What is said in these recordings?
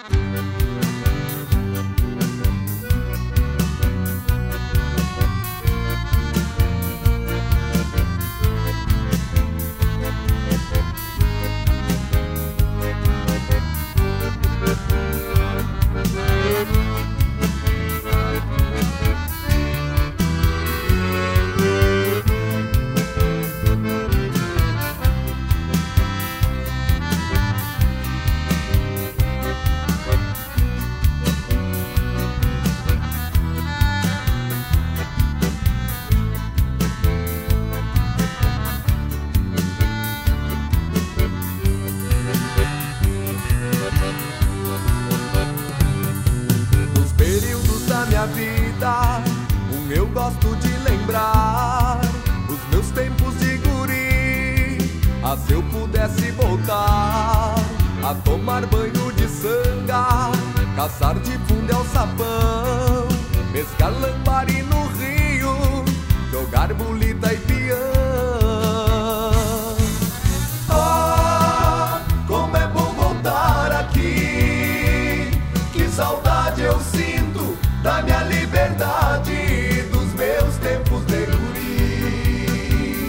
Vida, eu gosto de lembrar os meus tempos de guri. Ah, se eu pudesse voltar a tomar banho de sanga, caçar de fundo ao sapão, pescar lambari no rio, jogar bolita e peão. Ah, como é bom voltar aqui, que saudade eu sinto da minha liberdade, dos meus tempos de guri.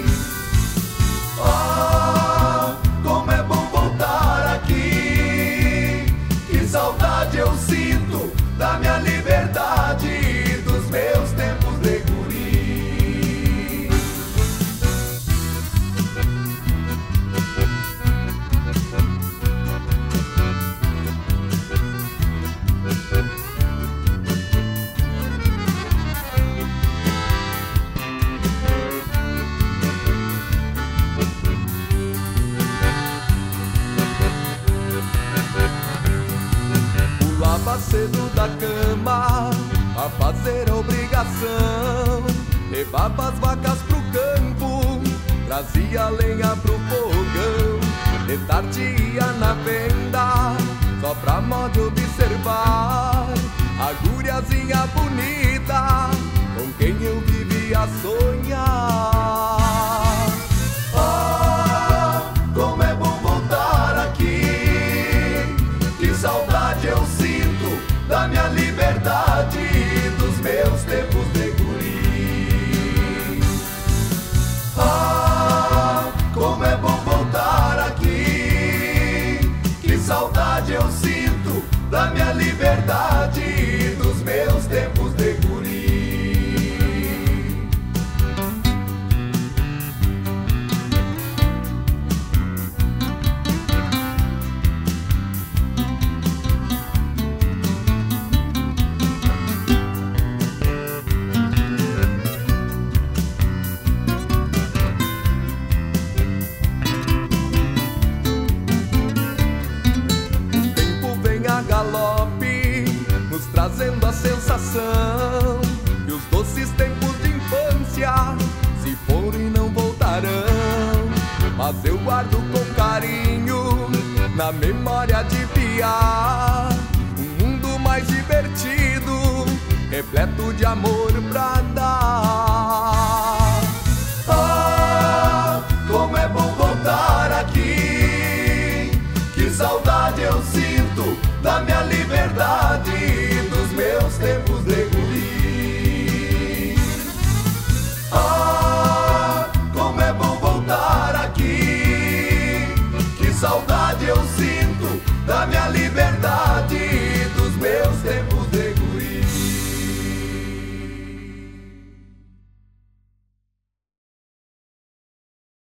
Ah, como é bom voltar aqui, que saudade eu sinto da minha liberdade, dos meus tempos de guri. Cedo da cama a fazer a obrigação, levava as vacas pro campo, trazia lenha pro fogão, de tarde ia na venda só pra modo observar a guriazinha bonita com quem eu vivia sonhar. Ah, como é bom voltar aqui, que saudade eu sinto da minha liberdade, dos meus tempos de guri. Ah, como é bom voltar aqui, que saudade eu sinto da minha liberdade, dos meus tempos de guri. Galope, nos trazendo a sensação que os doces tempos de infância se foram e não voltarão. Mas eu guardo com carinho na memória de piar um mundo mais divertido, repleto de amor pra